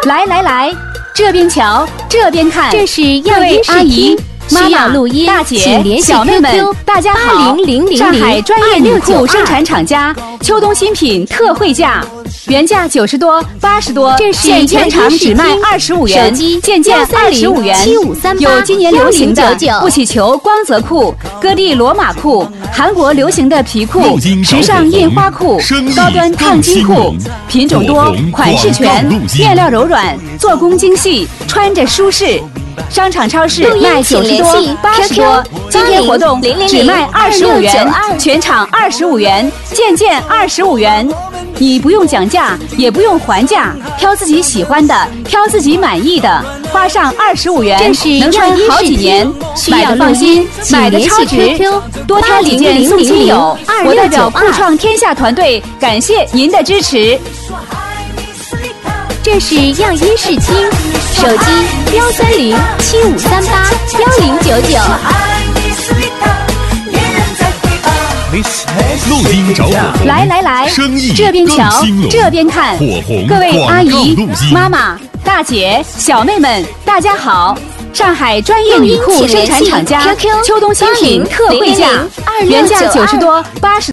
来来来，这边瞧，这边看， 这是各位阿姨、妈妈、 录音、 大姐、小妹们，大家好！上海专业女裤生产厂家秋冬新品特惠价，原价90多、80多，现全场只卖25元，件件25元。有今年流行的不起球光泽裤、哥地罗马裤、韩国流行的皮裤、时尚印花裤、高端烫金裤，品种多，款式全，面料柔软，做工精细，穿着舒适。商场超市卖90多、80多，今天活动只卖25元，全场25元，件件25元。你不用讲价，也不用还价，挑自己喜欢的，挑自己满意的，花上25元，能穿好几年。买的放心，买的超值，多挑几件送亲友。我代表酷创天下团队感谢您的支持。 这是样衣饰厅，手机13075381099。 路金找火红， 来来来，这边瞧，这边看，各位阿姨、妈妈、大姐、小妹们，大家好！上海专业女裤生产厂家秋冬新品特惠价，原价90多、80。